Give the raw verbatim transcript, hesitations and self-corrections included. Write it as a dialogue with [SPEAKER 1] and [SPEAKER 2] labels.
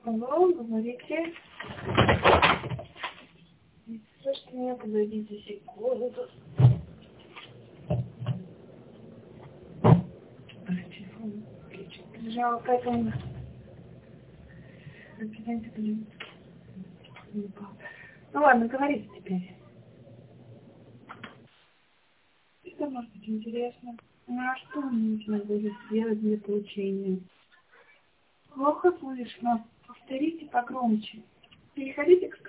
[SPEAKER 1] Алло, говорите. Слышите меня, подойдите секунду. Телефон включил. Лежала поэтому... Ну ладно, говорите теперь. Это может быть интересно. Ну а что нужно будет сделать для получения? Плохо слышно. Повторите погромче. Переходите к